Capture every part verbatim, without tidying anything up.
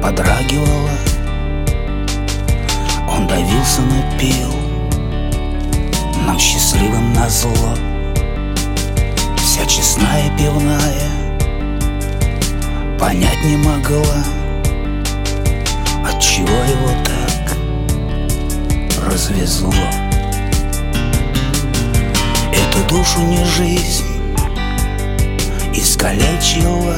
подрагивала. Он давился, но пил нам счастливым назло. Вся честная пивная понять не могла, отчего его так развезло. Эту душу не жизнь искалечила.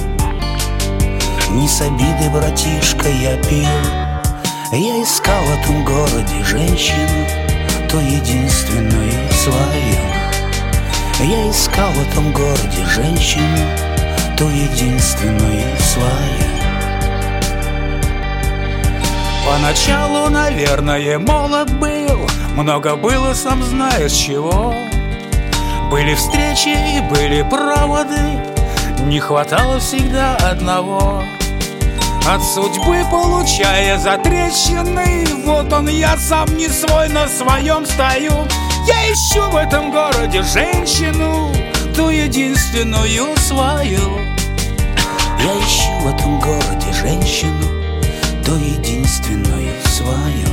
Не с обидой, братишка, я пил. Я искал в этом городе женщину, то единственную свою. Я искал в этом городе женщину, то единственную свою. Поначалу, наверное, молод был, много было, сам знаешь чего. Были встречи и были проводы, не хватало всегда одного. От судьбы получая затрещины, вот он я сам не свой, на своем стою. Я ищу в этом городе женщину, ту единственную свою. Я ищу в этом городе женщину, ту единственную свою.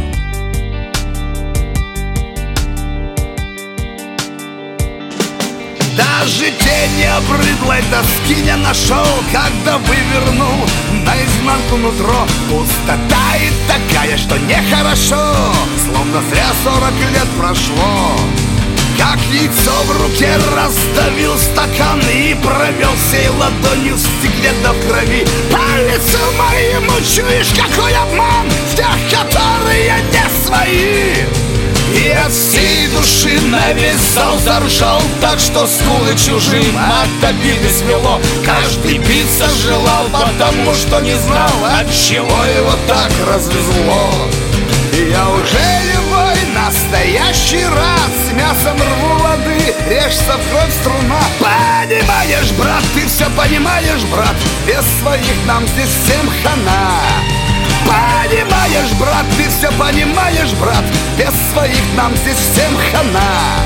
Даже тень обрыдлой тоски не нашел, когда вывернул наизнанку нутро. Пустота и такая, что нехорошо, словно зря сорок лет прошло. Как яйцо в руке раздавил стакан и провел всей ладонью в стекле до крови. По лицу моему чуешь, какой обман в тех, которые не свои. И от всей души на весь зал заржал, так что скулы чужим от обиды свело. Каждый биться желал, потому что не знал, от чего его так развезло. И я уже любой настоящий рад, с мясом рву воды, режься в кровь струна. Понимаешь, брат, ты все понимаешь, брат, без своих нам здесь всем хана. Понимаешь, брат, ты все понимаешь, брат, без своих нам здесь всем хана.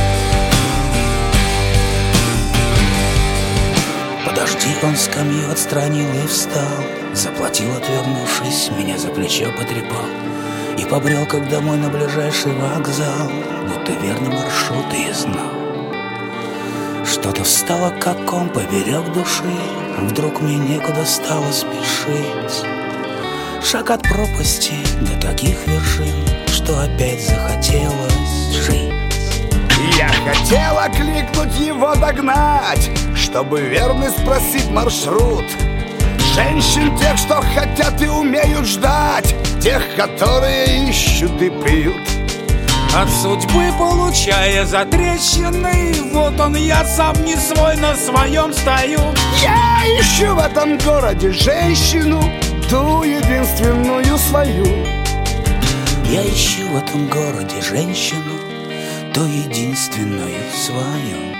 Подожди, он скамью отстранил и встал, заплатил, отвернувшись, меня за плечо потрепал и побрел, как домой на ближайший вокзал, будто верный маршрут и знал. Что-то встало, как ком поперек души, вдруг мне некуда стало спешить. Шаг от пропасти до таких вершин, что опять захотелось жить. Я хотел окликнуть его, догнать, чтобы верно спросить маршрут. Женщин тех, что хотят и умеют ждать, тех, которые ищут и пьют. От судьбы получая затрещины, вот он я сам не свой, на своем стою. Я ищу в этом городе женщину, ту единственную свою. Я ищу в этом городе женщину, ту единственную свою.